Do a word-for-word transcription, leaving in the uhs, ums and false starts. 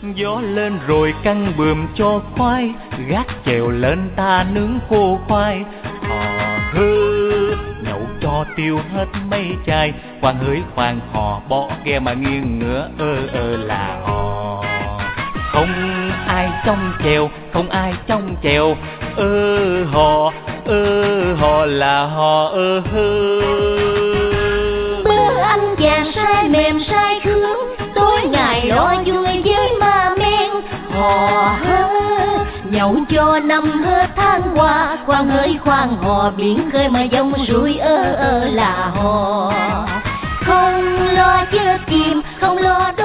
Gió lên rồi căng bườm cho khoai, gác chèo lên ta nướng khô khoai. Hò hơ nhậu cho tiêu hết mấy chai, khoan hỡi khoan hò bỏ ghe mà nghiêng ngửa ơ ơ là hò. Không ai trong chèo, không ai trong chèo, ơ hò ơ hò là hò ơ hơ. Bữa ăn vàng sai mềm sai khướng, tối ngày lo vui với ma men. Hò hơ nhậu cho năm hết tháng qua, khoan hỡi khoan hò biển khơi mà dòng suối ơ ơ là hò. Không lo chớ kìm, không lo